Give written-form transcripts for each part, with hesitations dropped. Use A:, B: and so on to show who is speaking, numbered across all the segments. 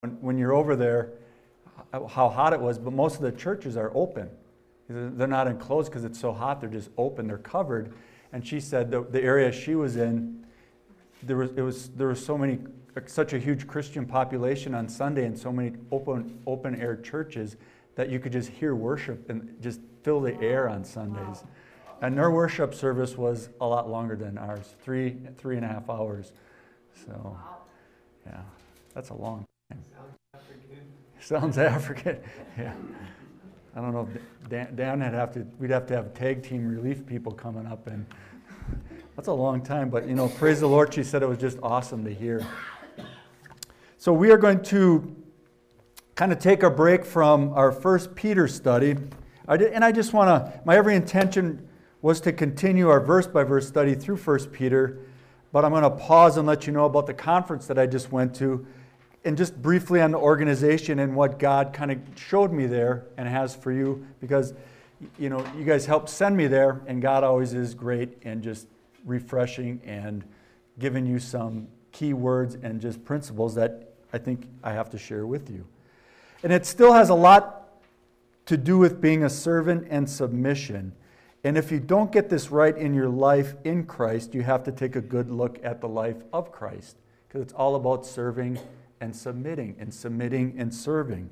A: when you're over there, how hot it was, but most of the churches are open. They're not enclosed because it's so hot. They're just open. They're covered. And she said the area she was in, there was such a huge Christian population on Sunday and so many open air churches that you could just hear worship and just fill the air on Sundays. And their worship service was a lot longer than ours, 3.5 hours. So, yeah, that's a long time. Sounds African. Yeah. I don't know if we'd have to have tag team relief people coming up, and that's a long time, but praise the Lord, she said it was just awesome to hear. So we are going to kind of take a break from our 1 Peter study. I just want to, my every intention was to continue our verse-by-verse study through 1 Peter, but I'm going to pause and let you know about the conference that I just went to, and just briefly on the organization and what God kind of showed me there and has for you, because you guys helped send me there, and God always is great and just refreshing and giving you some key words and just principles that I think I have to share with you. And it still has a lot to do with being a servant and submission. And if you don't get this right in your life in Christ, you have to take a good look at the life of Christ, because it's all about serving and submitting and serving.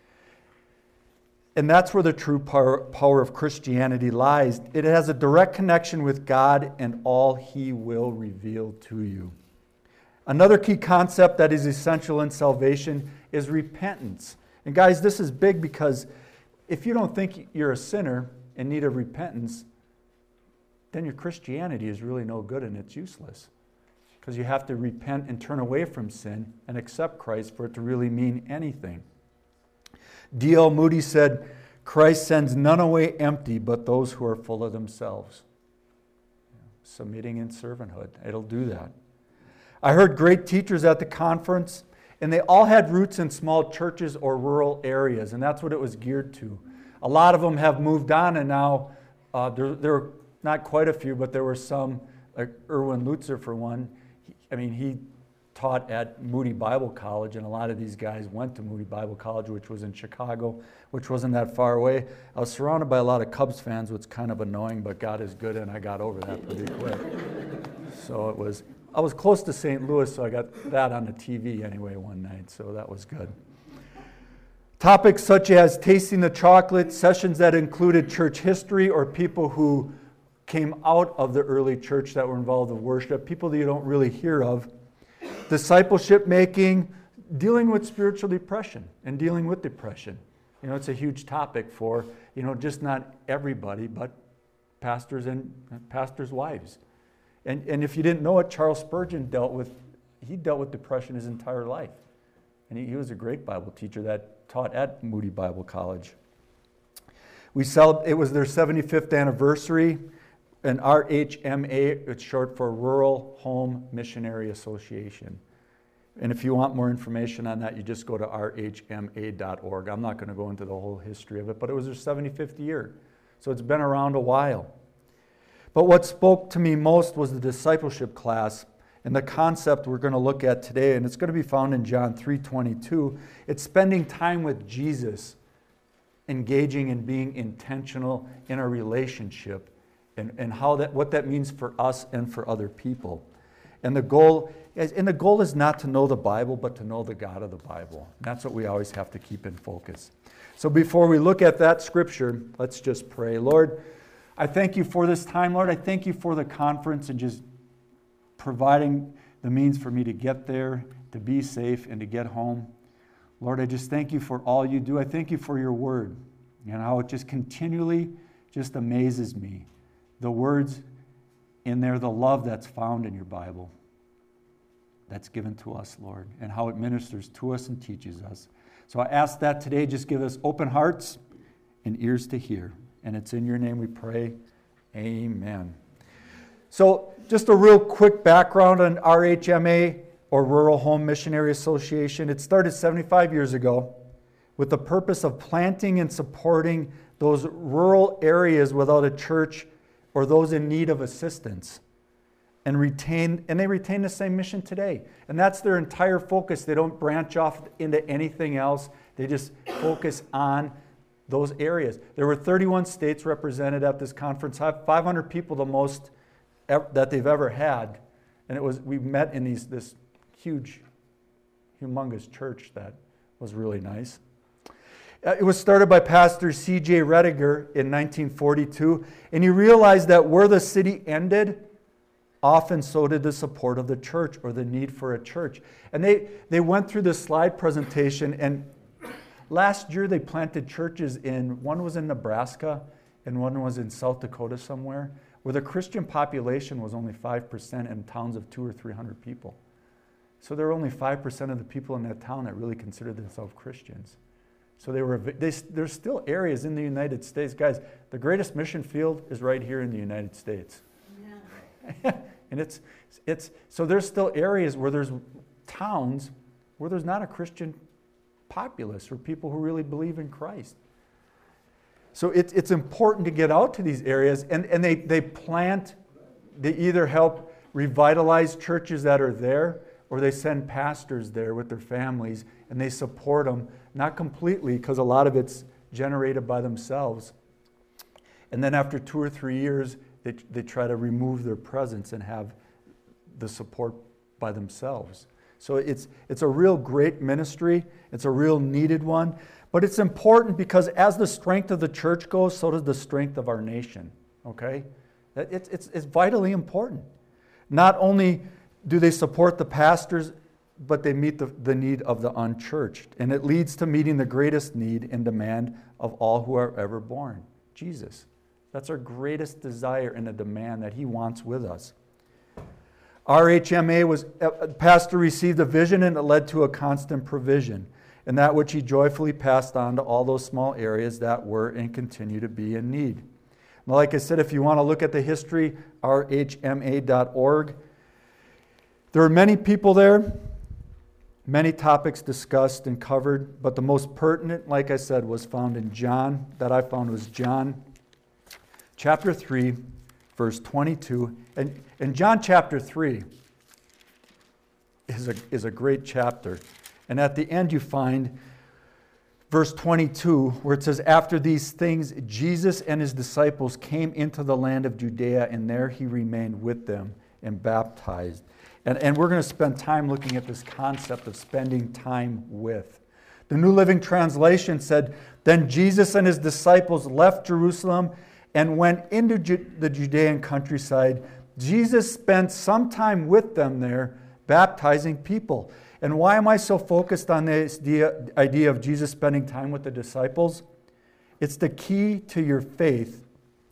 A: And that's where the true power of Christianity lies. It has a direct connection with God and all He will reveal to you. Another key concept that is essential in salvation is repentance. And guys, this is big, because if you don't think you're a sinner in need of repentance, then your Christianity is really no good and it's useless. Because you have to repent and turn away from sin and accept Christ for it to really mean anything. D.L. Moody said, "Christ sends none away empty but those who are full of themselves." Submitting and servanthood, it'll do that. I heard great teachers at the conference, and they all had roots in small churches or rural areas, and that's what it was geared to. A lot of them have moved on, and now there are not quite a few, but there were some, like Erwin Lutzer for one. He taught at Moody Bible College, and a lot of these guys went to Moody Bible College, which was in Chicago, which wasn't that far away. I was surrounded by a lot of Cubs fans, which is kind of annoying, but God is good, and I got over that pretty quick. So I was close to St. Louis, so I got that on the TV anyway one night, so that was good. Topics such as tasting the chocolate, sessions that included church history or people who came out of the early church that were involved in worship, people that you don't really hear of, discipleship making, dealing with spiritual depression and dealing with depression. It's a huge topic for, just not everybody, but pastors and pastors' wives. And if you didn't know it, Charles Spurgeon dealt with depression his entire life. And he was a great Bible teacher that taught at Moody Bible College. It was their 75th anniversary. And RHMA, it's short for Rural Home Missionary Association. And if you want more information on that, you just go to rhma.org. I'm not going to go into the whole history of it, but it was their 75th year. So it's been around a while. But what spoke to me most was the discipleship class and the concept we're going to look at today, and it's going to be found in John 3:22. It's spending time with Jesus, engaging and being intentional in a relationship, and what that means for us and for other people. And the goal is not to know the Bible, but to know the God of the Bible. That's what we always have to keep in focus. So before we look at that scripture, let's just pray. Lord, I thank you for this time. Lord, I thank you for the conference and just providing the means for me to get there, to be safe, and to get home. Lord, I just thank you for all you do. I thank you for your word and how it just continually just amazes me. The words in there, the love that's found in your Bible that's given to us, Lord, and how it ministers to us and teaches us. So I ask that today, just give us open hearts and ears to hear. And it's in your name we pray. Amen. So just a real quick background on RHMA, or Rural Home Missionary Association. It started 75 years ago with the purpose of planting and supporting those rural areas without a church or those in need of assistance. and they retain the same mission today. And that's their entire focus. They don't branch off into anything else. They just focus on those areas. There were 31 states represented at this conference, 500 people, the most that they've ever had. And we met in this huge, humongous church that was really nice. It was started by Pastor C.J. Rediger in 1942, and he realized that where the city ended, often so did the support of the church or the need for a church. And they went through this slide presentation, and last year they planted churches one was in Nebraska and one was in South Dakota somewhere, where the Christian population was only 5% in towns of 200 or 300 people. So there were only 5% of the people in that town that really considered themselves Christians. So there's still areas in the United States. Guys, the greatest mission field is right here in the United States. Yeah. And so there's still areas where there's towns where there's not a Christian populace or people who really believe in Christ. So it's important to get out to these areas, and they either help revitalize churches that are there, or they send pastors there with their families, and they support them, not completely, because a lot of it's generated by themselves. And then after 2 or 3 years, they try to remove their presence and have the support by themselves. So it's a real great ministry. It's a real needed one. But it's important because as the strength of the church goes, so does the strength of our nation. Okay? It's vitally important. Not only do they support the pastors, but they meet the need of the unchurched. And it leads to meeting the greatest need and demand of all who are ever born, Jesus. That's our greatest desire and a demand that he wants with us. RHMA pastor received a vision, and it led to a constant provision, and that which he joyfully passed on to all those small areas that were and continue to be in need. Now, like I said, if you want to look at the history, rhma.org. There were many people there, many topics discussed and covered, but the most pertinent, like I said, was found in John, John chapter 3, verse 22. And John chapter 3 is a great chapter. And at the end you find verse 22, where it says, "After these things, Jesus and his disciples came into the land of Judea, and there he remained with them and baptized." And we're going to spend time looking at this concept of spending time with. The New Living Translation said, "Then Jesus and his disciples left Jerusalem and went into the Judean countryside. Jesus spent some time with them there, baptizing people." And why am I so focused on this idea of Jesus spending time with the disciples? It's the key to your faith.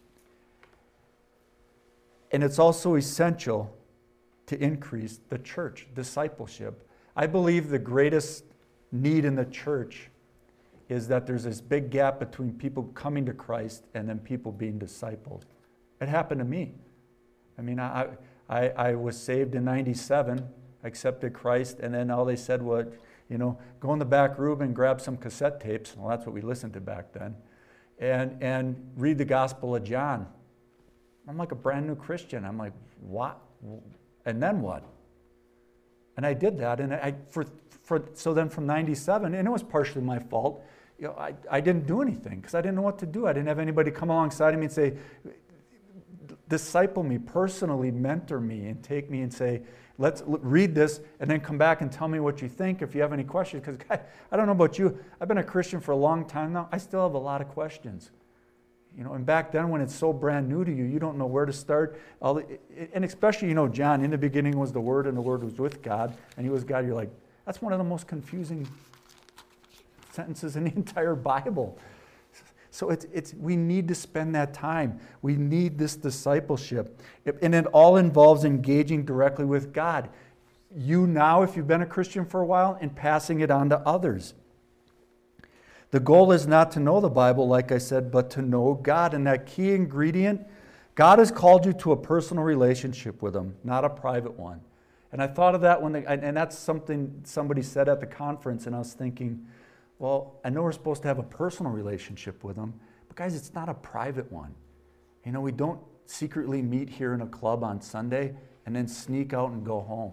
A: And it's also essential to increase the church, discipleship. I believe the greatest need in the church is that there's this big gap between people coming to Christ and then people being discipled. It happened to me. I mean, I was saved in 97, accepted Christ, and then all they said was, go in the back room and grab some cassette tapes. Well, that's what we listened to back then. And read the Gospel of John. I'm like a brand new Christian. I'm like, what? And then what? And I did that, and so then from 97, and it was partially my fault, I didn't do anything because I didn't know what to do. I didn't have anybody come alongside of me and say, disciple me personally, mentor me, and take me and say, let's read this and then come back and tell me what you think if you have any questions. Because I don't know about you, I've been a Christian for a long time now. I still have a lot of questions. And back then when it's so brand new to you, you don't know where to start. And especially, John, in the beginning was the Word, and the Word was with God, and he was God. You're like, that's one of the most confusing sentences in the entire Bible. So we need to spend that time. We need this discipleship. And it all involves engaging directly with God. You now, if you've been a Christian for a while, and passing it on to others. The goal is not to know the Bible, like I said, but to know God. And that key ingredient, God has called you to a personal relationship with Him, not a private one. And I thought of that and that's something somebody said at the conference, and I was thinking, well, I know we're supposed to have a personal relationship with Him, but guys, it's not a private one. We don't secretly meet here in a club on Sunday and then sneak out and go home.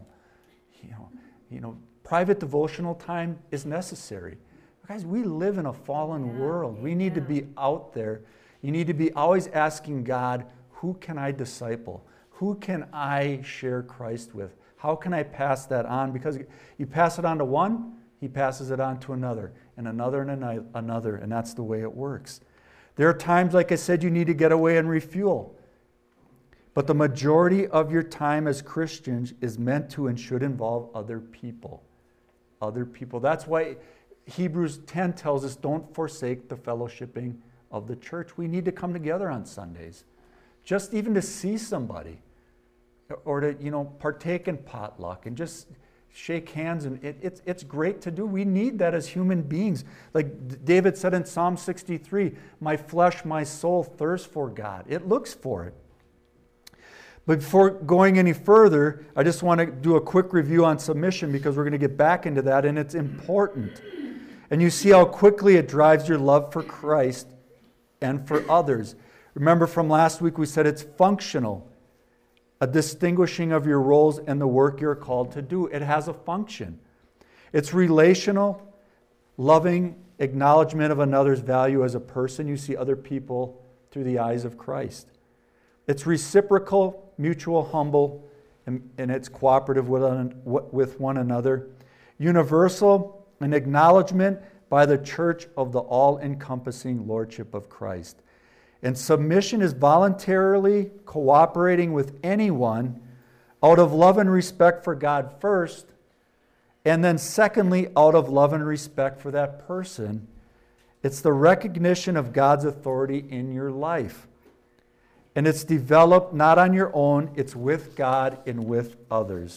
A: Private devotional time is necessary. Guys, we live in a fallen world. We need to be out there. You need to be always asking God, who can I disciple? Who can I share Christ with? How can I pass that on? Because you pass it on to one, he passes it on to another, and another, and another, and that's the way it works. There are times, like I said, you need to get away and refuel. But the majority of your time as Christians is meant to and should involve other people. Other people. That's why Hebrews 10 tells us, don't forsake the fellowshipping of the church. We need to come together on Sundays. Just even to see somebody. Or to, partake in potluck and just shake hands. And it's great to do. We need that as human beings. Like David said in Psalm 63, my flesh, my soul thirsts for God. It looks for it. But before going any further, I just want to do a quick review on submission because we're going to get back into that, and it's important. And you see how quickly it drives your love for Christ and for others. Remember from last week we said it's functional, a distinguishing of your roles and the work you're called to do. It has a function. It's relational, loving acknowledgement of another's value as a person. You see other people through the eyes of Christ. It's reciprocal, mutual, humble, and it's cooperative with one another. Universal, an acknowledgement by the church of the all-encompassing lordship of Christ. And submission is voluntarily cooperating with anyone out of love and respect for God first, and then secondly, out of love and respect for that person. It's the recognition of God's authority in your life. And it's developed not on your own, it's with God and with others.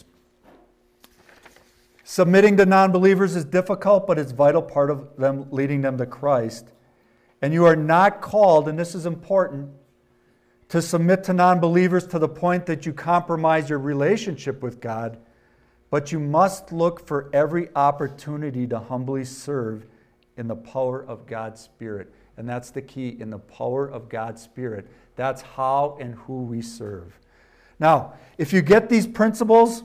A: Submitting to non-believers is difficult, but it's a vital part of them leading them to Christ. And you are not called, and this is important, to submit to non-believers to the point that you compromise your relationship with God, but you must look for every opportunity to humbly serve in the power of God's Spirit. And that's the key, in the power of God's Spirit. That's how and who we serve. Now, if you get these principles,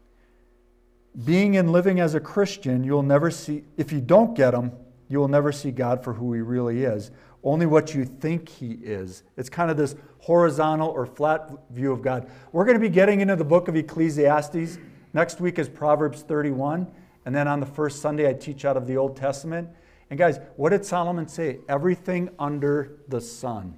A: being and living as a Christian, you'll never see, if you don't get them, you will never see God for who He really is. Only what you think He is. It's kind of this horizontal or flat view of God. We're going to be getting into the book of Ecclesiastes. Next week is Proverbs 31. And then on the first Sunday, I teach out of the Old Testament. And guys, what did Solomon say? Everything under the sun.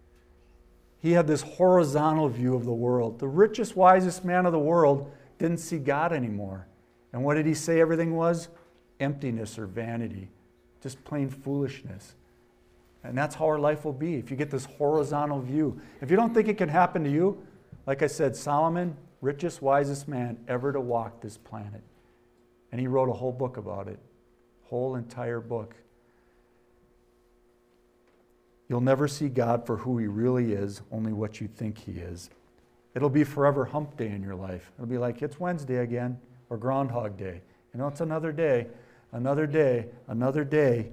A: He had this horizontal view of the world. The richest, wisest man of the world didn't see God anymore. And what did he say everything was? Emptiness or vanity. Just plain foolishness. And that's how our life will be if you get this horizontal view. If you don't think it can happen to you, like I said, Solomon, richest, wisest man ever to walk this planet. And he wrote a whole book about it. Whole entire book. You'll never see God for who He really is, only what you think He is. It'll be forever hump day in your life. It'll be like, it's Wednesday again, or Groundhog Day. It's another day, another day, another day.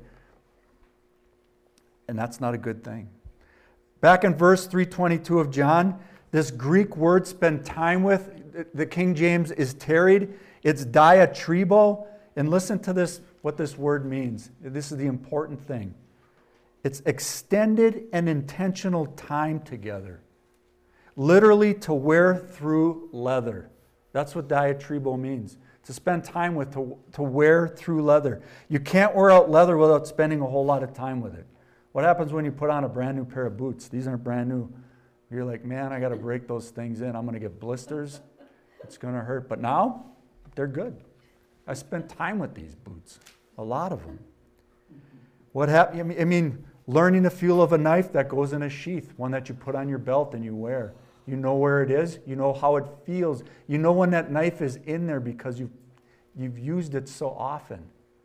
A: And that's not a good thing. Back in verse 322 of John, this Greek word spend time with, the King James is tarried. It's diatribo. And listen to this, what this word means. This is the important thing. It's extended and intentional time together. Literally to wear through leather. That's what diatribo means. To spend time with, to wear through leather. You can't wear out leather without spending a whole lot of time with it. What happens when you put on a brand new pair of boots? These aren't brand new. You're like, man, I got to break those things in. I'm going to get blisters. It's going to hurt. But now, they're good. I spent time with these boots. A lot of them. What happened? I mean, learning the feel of a knife that goes in a sheath, one that you put on your belt and you wear. You know where it is. You know how it feels. You know when that knife is in there because you've used it so often.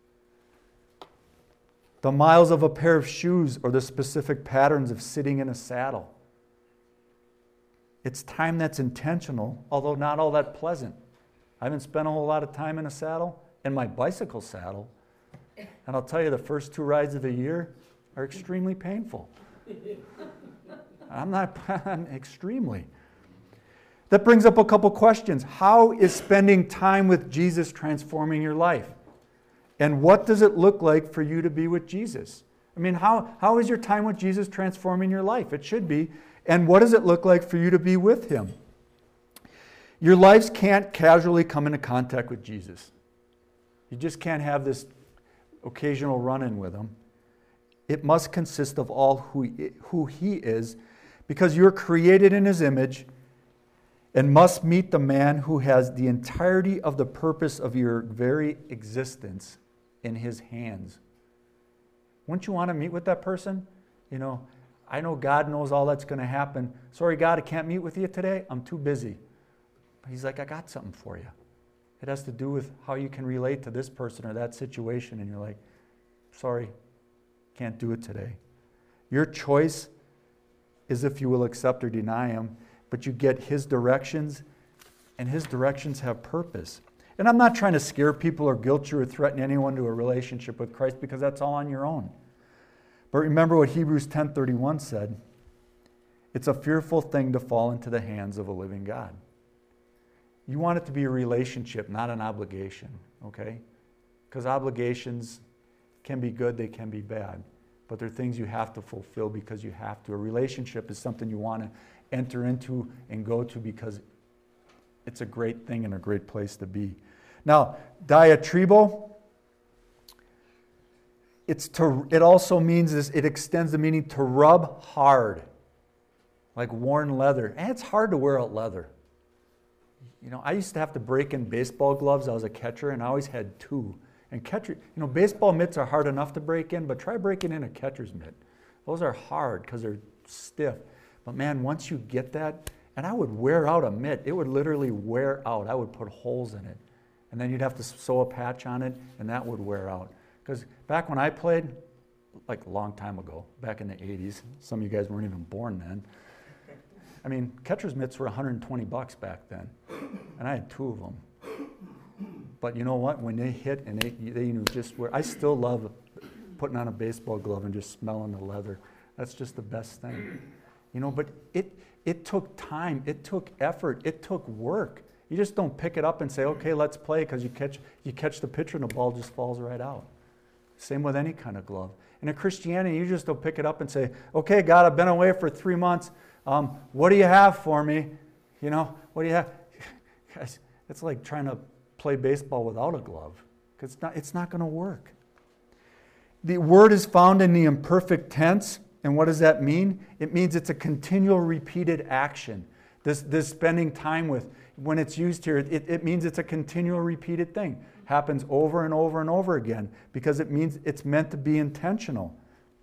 A: The miles of a pair of shoes or the specific patterns of sitting in a saddle. It's time that's intentional, although not all that pleasant. I haven't spent a whole lot of time in a saddle, in my bicycle saddle. And I'll tell you, the first 2 rides of the year are extremely painful. I'm extremely. That brings up a couple questions. How is spending time with Jesus transforming your life? And what does it look like for you to be with Jesus? I mean, how is your time with Jesus transforming your life? It should be. And what does it look like for you to be with him? Your lives can't casually come into contact with Jesus. You just can't have this occasional run-in with him. It must consist of all who he is, because you're created in his image and must meet the man who has the entirety of the purpose of your very existence in his hands. Wouldn't you want to meet with that person? You know, I know God knows all that's going to happen. Sorry, God, I can't meet with you today. I'm too busy. But he's like, I got something for you. It has to do with how you can relate to this person or that situation. And you're like, sorry, can't do it today. Your choice is if you will accept or deny him, but you get his directions, and his directions have purpose. And I'm not trying to scare people or guilt you or threaten anyone to a relationship with Christ, because that's all on your own. But remember what Hebrews 10:31 said. It's a fearful thing to fall into the hands of a living God. You want it to be a relationship, not an obligation, okay? Because obligations can be good, they can be bad. But they're things you have to fulfill because you have to. A relationship is something you want to enter into and go to because it's a great thing and a great place to be. Now, diatribo, it also means this, it extends the meaning to rub hard, like worn leather. And it's hard to wear out leather. You know, I used to have to break in baseball gloves. I was a catcher, and I always had two. And baseball mitts are hard enough to break in, but try breaking in a catcher's mitt. Those are hard because they're stiff. But man, once you get that, and I would wear out a mitt. It would literally wear out. I would put holes in it. And then you'd have to sew a patch on it, and that would wear out. Because back when I played, like a long time ago, back in the 80s, some of you guys weren't even born then. I mean, catcher's mitts were $120 back then, and I had two of them. But you know what? When they hit and they just wear, I still love putting on a baseball glove and just smelling the leather. That's just the best thing. You know, but it took time, it took effort, it took work. You just don't pick it up and say, okay, let's play, because you catch the pitcher and the ball just falls right out. Same with any kind of glove. And in Christianity, you just don't pick it up and say, okay, God, I've been away for 3 months. What do you have for me? You know, what do you have? Guys, it's like trying to play baseball without a glove, because it's not going to work. The word is found in the imperfect tense, and what does that mean? It means it's a continual repeated action. This spending time with, when it's used here, it means it's a continual repeated thing. Happens over and over and over again, because it means it's meant to be intentional.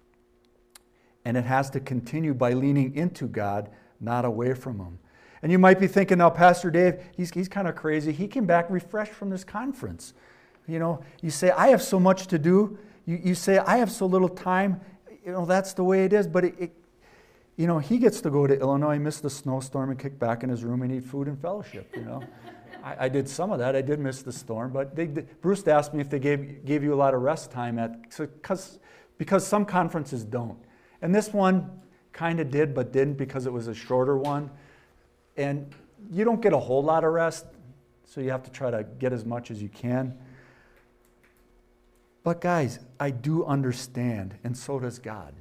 A: And it has to continue by leaning into God, not away from him. And you might be thinking, now, Pastor Dave, he's kind of crazy. He came back refreshed from this conference. You know, you say, I have so much to do. You say, I have so little time. You know, that's the way it is. But, you know, he gets to go to Illinois, miss the snowstorm, and kick back in his room and eat food and fellowship, you know. I did some of that. I did miss the storm. But Bruce asked me if they gave you a lot of rest time because some conferences don't. And this one kind of did, but didn't, because it was a shorter one. And you don't get a whole lot of rest, so you have to try to get as much as you can. But guys, I do understand, and so does God.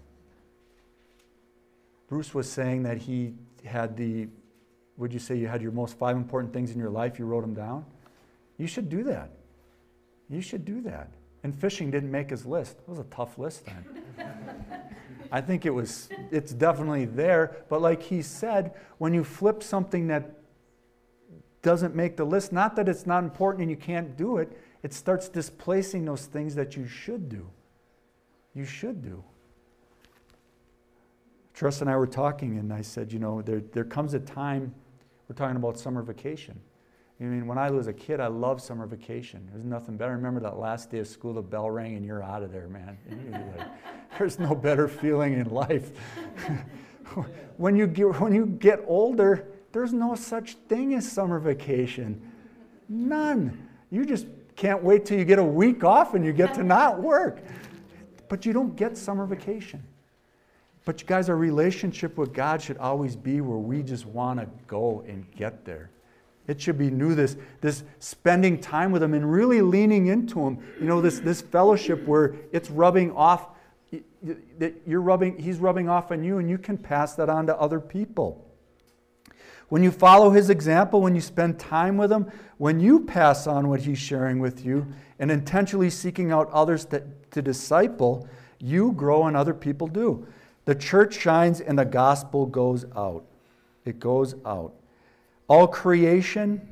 A: Bruce was saying that he had would you say you had your most 5 important things in your life, you wrote them down? You should do that. You should do that. And fishing didn't make his list. It was a tough list then. I think it's definitely there, but like he said, when you flip something that doesn't make the list, not that it's not important and you can't do it, it starts displacing those things that you should do. You should do. Tress and I were talking, and I said, you know, there comes a time, we're talking about summer vacation. I mean, when I was a kid, I loved summer vacation. There's nothing better. I remember that last day of school, the bell rang, and you're out of there, man. And you're like, there's no better feeling in life. When you get older, there's no such thing as summer vacation. None. You just can't wait till you get a week off and you get to not work. But you don't get summer vacation. But you guys, our relationship with God should always be where we just want to go and get there. It should be new, this spending time with Him and really leaning into Him. You know, this fellowship where it's rubbing off, that He's rubbing off on you, and you can pass that on to other people. When you follow His example, when you spend time with Him, when you pass on what He's sharing with you and intentionally seeking out others to disciple, you grow and other people do. The church shines and the gospel goes out. It goes out. All creation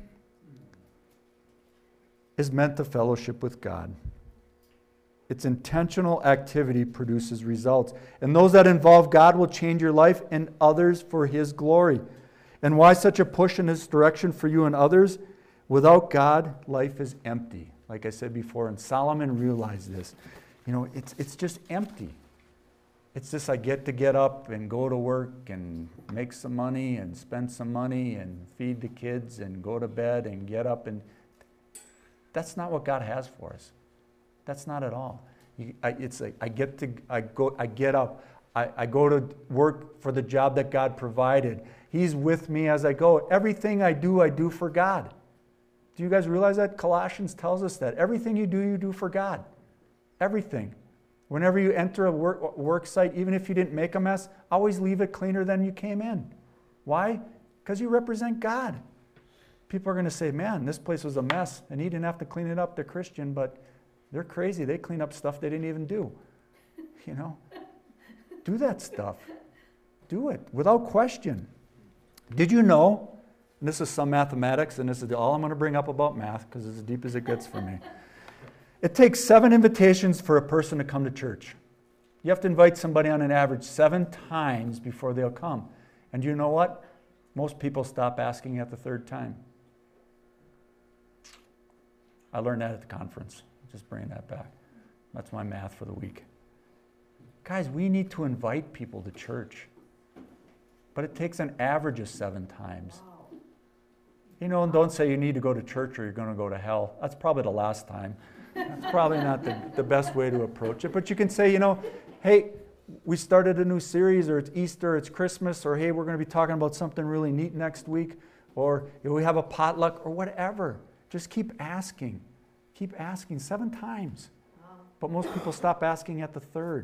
A: is meant to fellowship with God. Its intentional activity produces results. And those that involve God will change your life and others for His glory. And why such a push in this direction for you and others? Without God, life is empty. Like I said before, and Solomon realized this. You know, it's just empty. It's just I get up and go to work and make some money and spend some money and feed the kids and go to bed and get up, and that's not what God has for us. That's not at all. It's like I get up, I go to work for the job that God provided. He's with me as I go. Everything I do for God. Do you guys realize that? Colossians tells us that. Everything you do for God. Everything. Whenever you enter a work site, even if you didn't make a mess, always leave it cleaner than you came in. Why? Because you represent God. People are going to say, man, this place was a mess, and he didn't have to clean it up. They're Christian, but they're crazy. They clean up stuff they didn't even do. You know? Do that stuff. Do it without question. Did you know, and this is some mathematics, and this is all I'm going to bring up about math, because it's as deep as it gets for me. It takes 7 invitations for a person to come to church. You have to invite somebody on an average 7 times before they'll come. And you know what? Most people stop asking at the 3rd time. I learned that at the conference. Just bringing that back. That's my math for the week. Guys, we need to invite people to church. But it takes an average of 7 times. You know, and don't say you need to go to church or you're going to go to hell. That's probably the last time. That's probably not the best way to approach it. But you can say, you know, hey, we started a new series, or it's Easter, it's Christmas, or hey, we're going to be talking about something really neat next week, or we have a potluck, or whatever. Just keep asking. Keep asking 7 times. But most people stop asking at the 3rd.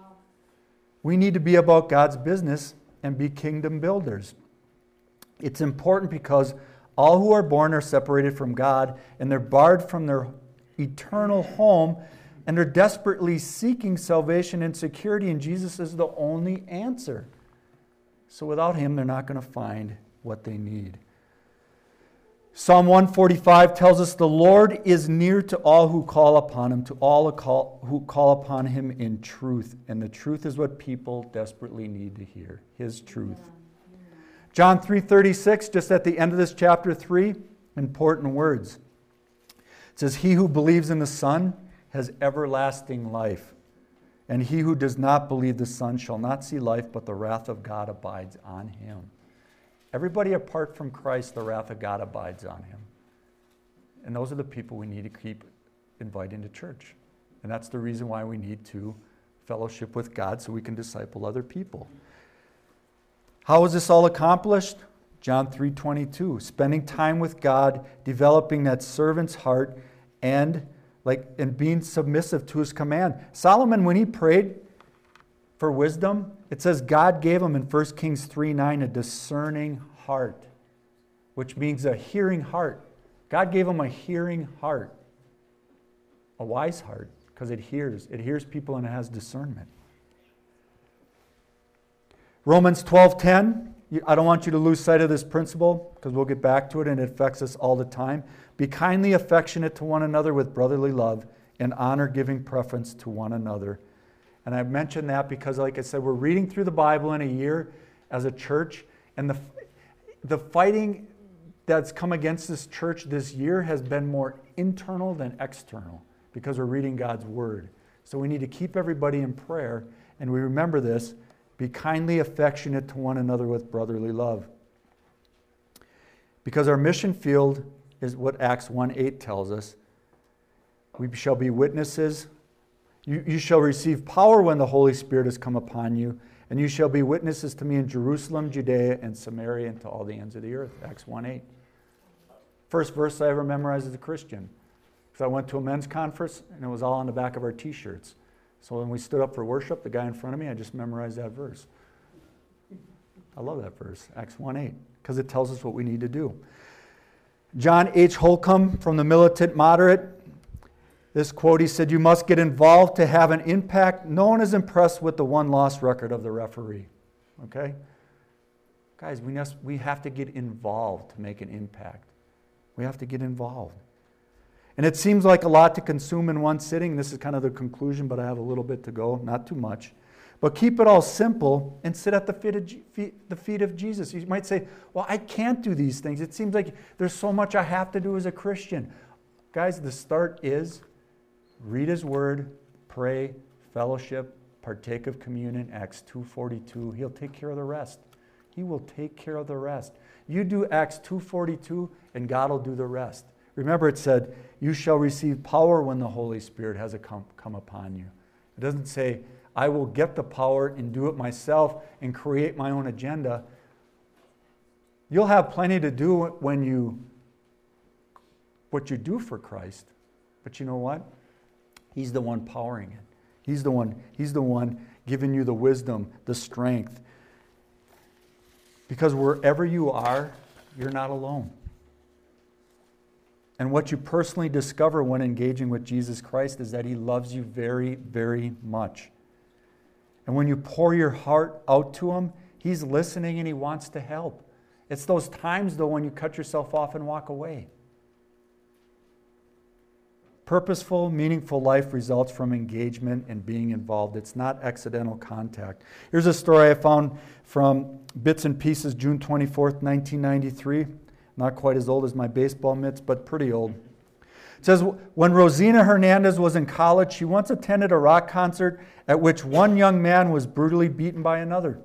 A: We need to be about God's business and be kingdom builders. It's important because all who are born are separated from God, and they're barred from their eternal home, and they're desperately seeking salvation and security, and Jesus is the only answer. So without Him, they're not going to find what they need. Psalm 145 tells us the Lord is near to all who call upon Him, to all who call upon Him in truth. And the truth is what people desperately need to hear, His truth. John 3:36, just at the end of this chapter 3, important words. It says, he who believes in the Son has everlasting life, and he who does not believe the Son shall not see life, but the wrath of God abides on him. Everybody apart from Christ, the wrath of God abides on him. And those are the people we need to keep inviting to church. And that's the reason why we need to fellowship with God, so we can disciple other people. How is this all accomplished? John 3:22, spending time with God, developing that servant's heart, and being submissive to His command. Solomon, when he prayed for wisdom, it says God gave him in 1 Kings 3:9 a discerning heart, which means a hearing heart. God gave him a hearing heart, a wise heart, because it hears. It hears people and it has discernment. Romans 12:10. I don't want you to lose sight of this principle, because we'll get back to it and it affects us all the time. Be kindly affectionate to one another with brotherly love, and honor, giving preference to one another. And I mentioned that because, like I said, we're reading through the Bible in a year as a church, and the fighting that's come against this church this year has been more internal than external, because we're reading God's Word. So we need to keep everybody in prayer, and we remember this. Be kindly affectionate to one another with brotherly love. Because our mission field is what Acts 1:8 tells us. We shall be witnesses. You shall receive power when the Holy Spirit has come upon you, And you shall be witnesses to me in Jerusalem, Judea, and Samaria, and to all the ends of the earth. Acts 1:8. First verse I ever memorized as a Christian. Because I went to a men's conference, and it was all on the back of our T-shirts. So when we stood up for worship, the guy in front of me, I just memorized that verse. I love that verse, Acts 1:8, because it tells us what we need to do. John H. Holcomb from the Militant Moderate, this quote, he said, "You must get involved to have an impact. No one is impressed with the one-loss record of the referee." Okay? Guys, we have to get involved to make an impact. We have to get involved. And it seems like a lot to consume in one sitting. This is kind of the conclusion, but I have a little bit to go, not too much. But keep it all simple and sit at the feet of Jesus. You might say, well, I can't do these things. It seems like there's so much I have to do as a Christian. Guys, the start is read His Word, pray, fellowship, partake of communion, Acts 2:42. He'll take care of the rest. He will take care of the rest. You do Acts 2:42 and God will do the rest. Remember it said, you shall receive power when the Holy Spirit has come upon you. It doesn't say, I will get the power and do it myself and create my own agenda. You'll have plenty to do when what you do for Christ. But you know what? He's the one powering it. He's the one giving you the wisdom, the strength. Because wherever you are, you're not alone. And what you personally discover when engaging with Jesus Christ is that He loves you very, very much. And when you pour your heart out to Him, He's listening and He wants to help. It's those times, though, when you cut yourself off and walk away. Purposeful, meaningful life results from engagement and being involved. It's not accidental contact. Here's a story I found from Bits and Pieces, June 24th, 1993. Not quite as old as my baseball mitts, but pretty old. It says, when Rosina Hernandez was in college, she once attended a rock concert at which one young man was brutally beaten by another.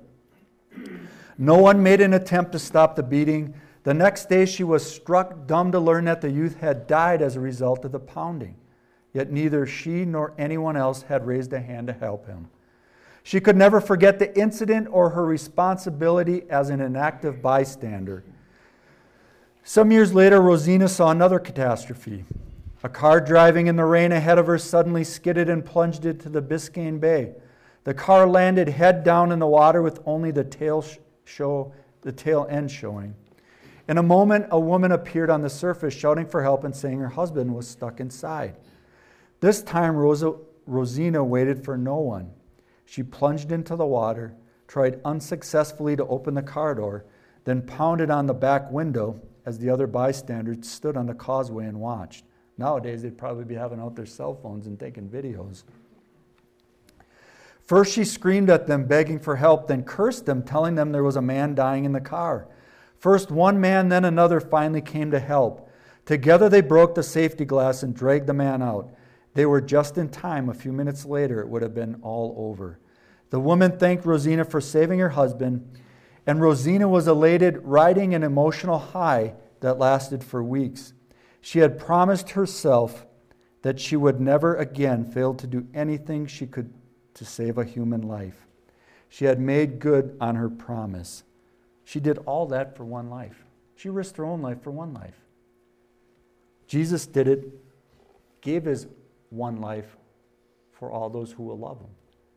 A: No one made an attempt to stop the beating. The next day, she was struck dumb to learn that the youth had died as a result of the pounding. Yet neither she nor anyone else had raised a hand to help him. She could never forget the incident or her responsibility as an inactive bystander. Some years later, Rosina saw another catastrophe. A car driving in the rain ahead of her suddenly skidded and plunged into the Biscayne Bay. The car landed head down in the water with only the tail end showing. In a moment, a woman appeared on the surface shouting for help and saying her husband was stuck inside. This time, Rosina waited for no one. She plunged into the water, tried unsuccessfully to open the car door, then pounded on the back window as the other bystanders stood on the causeway and watched. Nowadays, they'd probably be having out their cell phones and taking videos. First, she screamed at them, begging for help, then cursed them, telling them there was a man dying in the car. First one man, then another finally came to help. Together they broke the safety glass and dragged the man out. They were just in time. A few minutes later, it would have been all over. The woman thanked Rosina for saving her husband, and Rosina was elated, riding an emotional high that lasted for weeks. She had promised herself that she would never again fail to do anything she could to save a human life. She had made good on her promise. She did all that for one life. She risked her own life for one life. Jesus did it, gave His one life for all those who will love Him.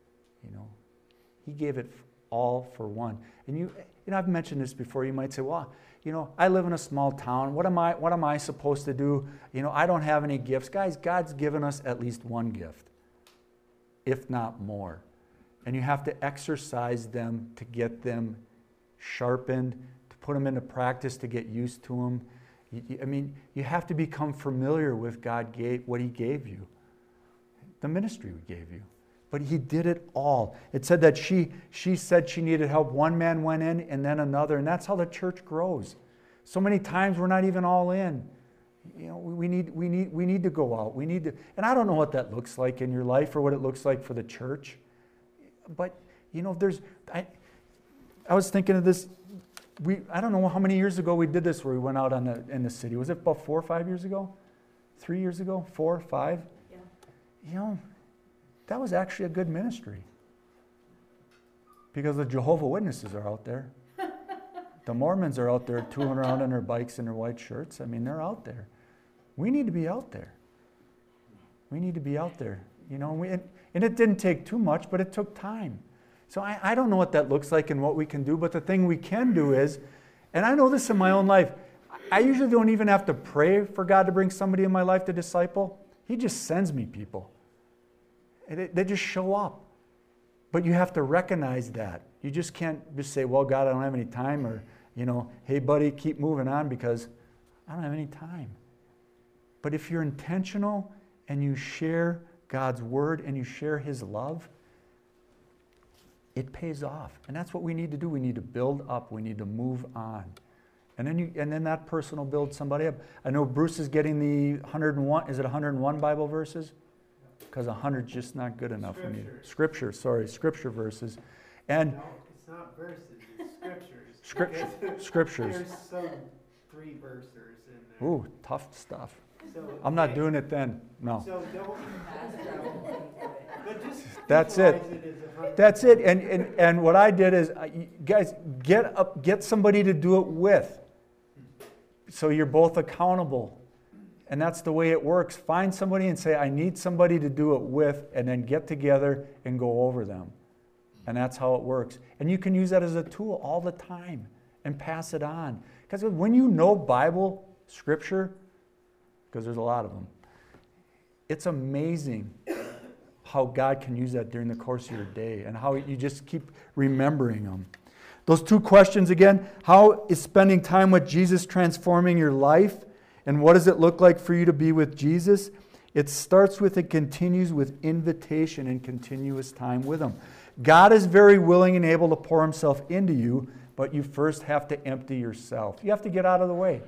A: He gave it all for one. And I've mentioned this before. You might say, well, I live in a small town. What am I supposed to do? I don't have any gifts. Guys, God's given us at least one gift, if not more. And you have to exercise them to get them sharpened, to put them into practice, to get used to them. You have to become familiar with what He gave you, the ministry He gave you. But He did it all. It said that she said she needed help. One man went in and then another. And that's how the church grows. So many times we're not even all in. We need to go out. And I don't know what that looks like in your life or what it looks like for the church. But, I was thinking of this. I don't know how many years ago we did this where we went out in the city. Was it about 4 or 5 years ago? 3 years ago? 4, 5? Yeah. That was actually a good ministry. Because the Jehovah's Witnesses are out there. The Mormons are out there tooling around on their bikes in their white shirts. I mean, they're out there. We need to be out there. We need to be out there. You know, and it didn't take too much, but it took time. So I don't know what that looks like and what we can do, but the thing we can do is, and I know this in my own life, I usually don't even have to pray for God to bring somebody in my life to disciple. He just sends me people. They just show up. But you have to recognize that. You just can't just say, well, God, I don't have any time, or, you know, hey, buddy, keep moving on because I don't have any time. But if you're intentional and you share God's word and you share his love, it pays off. And that's what we need to do. We need to build up. We need to move on. And then that person will build somebody up. I know Bruce is getting the 101, is it 101 Bible verses? Because 100 is just not good enough. Scripture verses. And
B: no, it's not verses, it's scriptures.
A: Scriptures.
B: There's some 3 versers in there.
A: Ooh, tough stuff.
B: So,
A: I'm not doing it then. No.
B: So don't. But just
A: that's it. That's it. And what I did is, guys, get somebody to do it with. So you're both accountable. And that's the way it works. Find somebody and say, I need somebody to do it with, and then get together and go over them. And that's how it works. And you can use that as a tool all the time and pass it on. Because when you know Bible, Scripture, because there's a lot of them, it's amazing how God can use that during the course of your day and how you just keep remembering them. Those 2 questions again, how is spending time with Jesus transforming your life? And what does it look like for you to be with Jesus? It starts with and continues with invitation and continuous time with him. God is very willing and able to pour himself into you, but you first have to empty yourself. You have to get out of the way.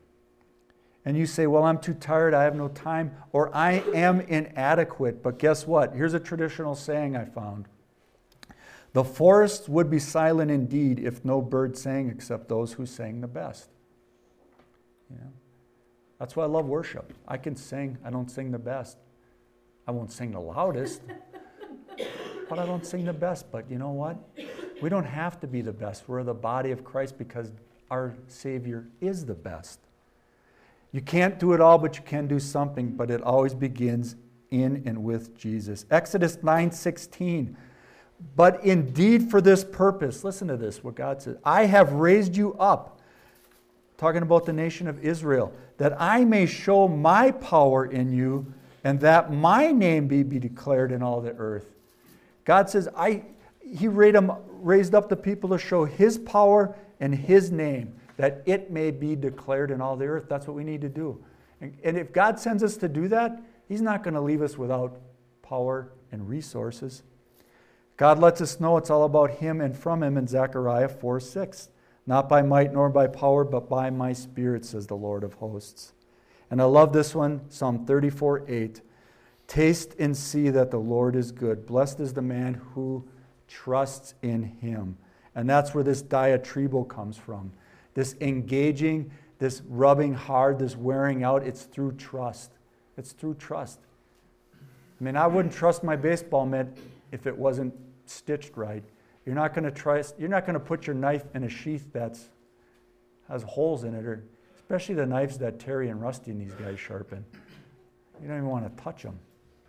A: And you say, well, I'm too tired, I have no time, or I am inadequate. But guess what? Here's a traditional saying I found. The forest would be silent indeed if no bird sang except those who sang the best. Yeah. That's why I love worship. I can sing. I don't sing the best. I won't sing the loudest, but I don't sing the best. But you know what? We don't have to be the best. We're the body of Christ because our Savior is the best. You can't do it all, but you can do something, but it always begins in and with Jesus. Exodus 9:16. But indeed for this purpose, listen to this, what God says, I have raised you up, talking about the nation of Israel, that I may show my power in you and that my name be declared in all the earth. God says, He raised up the people to show his power and his name, that it may be declared in all the earth. That's what we need to do. And if God sends us to do that, he's not going to leave us without power and resources. God lets us know it's all about him and from him in Zechariah 4:6. Not by might nor by power, but by my Spirit, says the Lord of hosts. And I love this one, Psalm 34:8. Taste and see that the Lord is good. Blessed is the man who trusts in him. And that's where this diatribal comes from. This engaging, this rubbing hard, this wearing out, it's through trust. It's through trust. I mean, I wouldn't trust my baseball mitt if it wasn't stitched right. You're not going to put your knife in a sheath that has holes in it, or especially the knives that Terry and Rusty and these guys sharpen. You don't even want to touch them.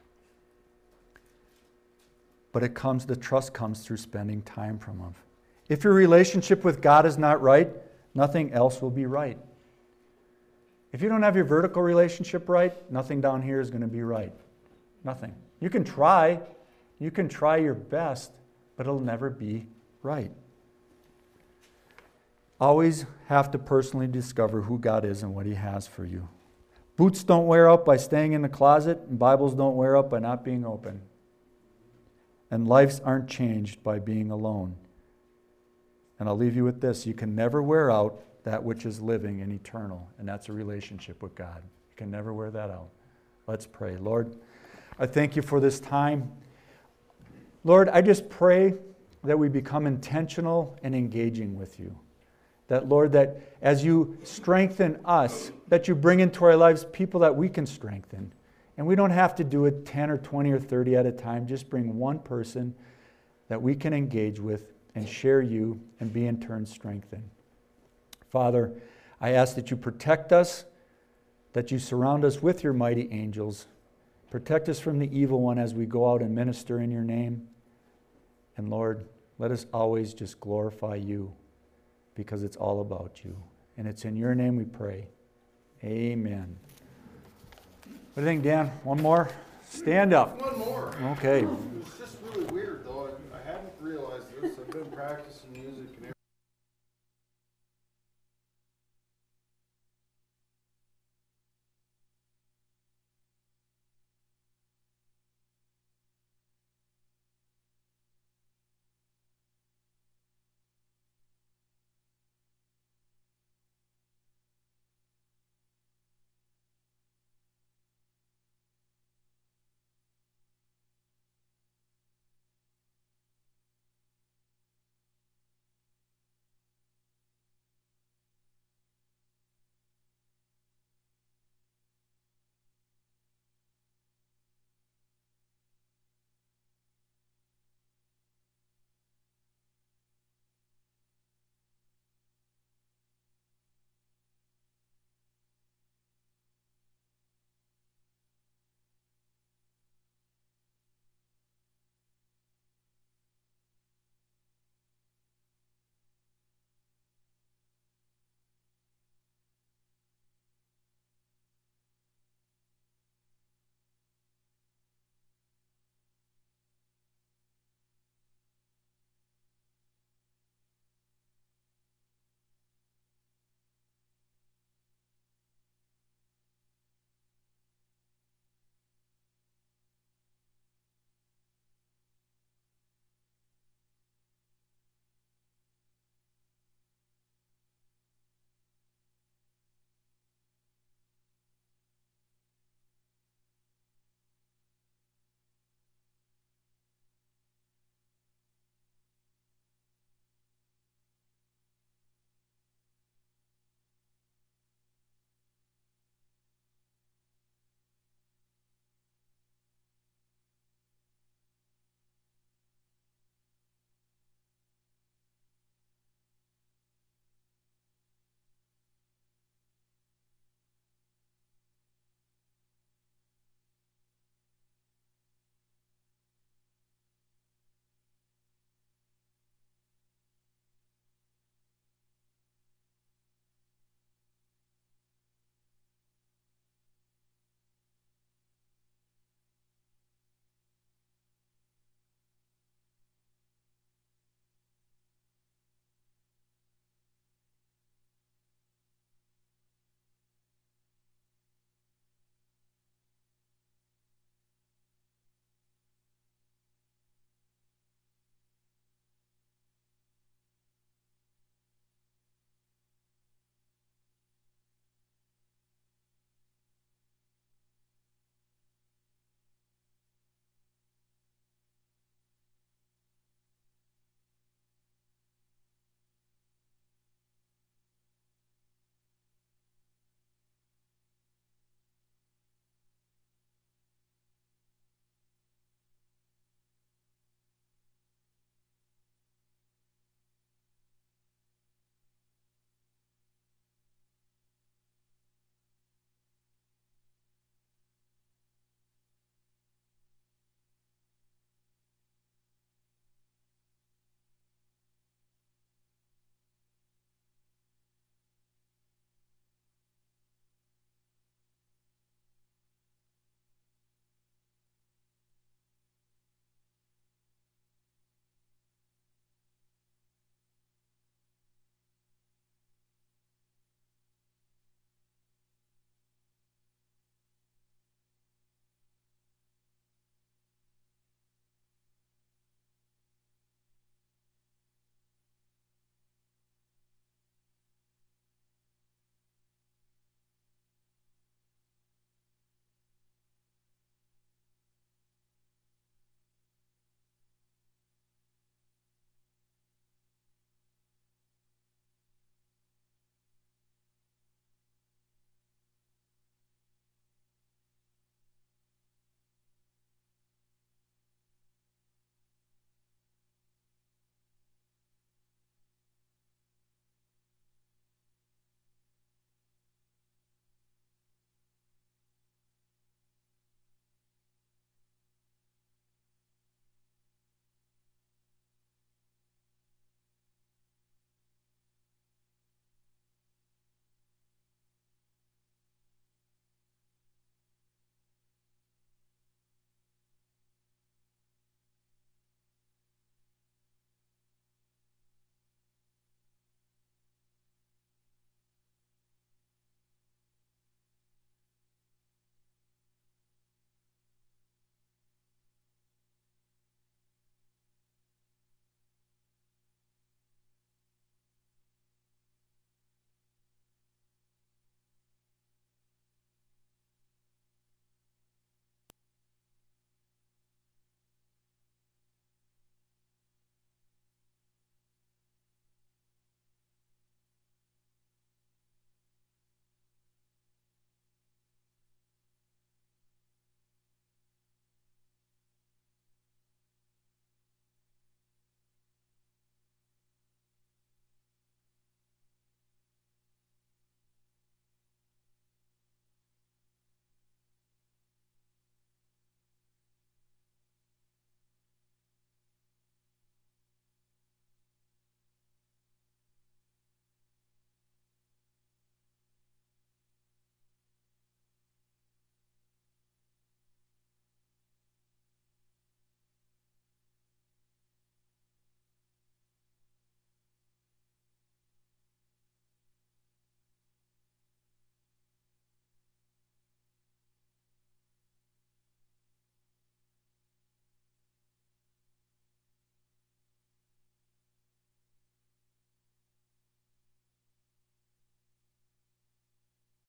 A: But the trust comes through spending time from him. If your relationship with God is not right, nothing else will be right. If you don't have your vertical relationship right, nothing down here is going to be right. Nothing. You can try your best, but it'll never be right. Always have to personally discover who God is and what he has for you. Boots don't wear out by staying in the closet, and Bibles don't wear out by not being open. And lives aren't changed by being alone. And I'll leave you with this. You can never wear out that which is living and eternal, and that's a relationship with God. You can never wear that out. Let's pray. Lord, I thank you for this time. Lord, I just pray that we become intentional and engaging with you. That, Lord, that as you strengthen us, that you bring into our lives people that we can strengthen. And we don't have to do it 10 or 20 or 30 at a time. Just bring one person that we can engage with and share you and be in turn strengthened. Father, I ask that you protect us, that you surround us with your mighty angels. Protect us from the evil one as we go out and minister in your name. And Lord, let us always just glorify you because it's all about you. And it's in your name we pray. Amen. What do you think, Dan? One more? Stand up.
C: One more.
A: Okay.
C: It was just really weird, though. I hadn't realized this. I've been practicing music and everything.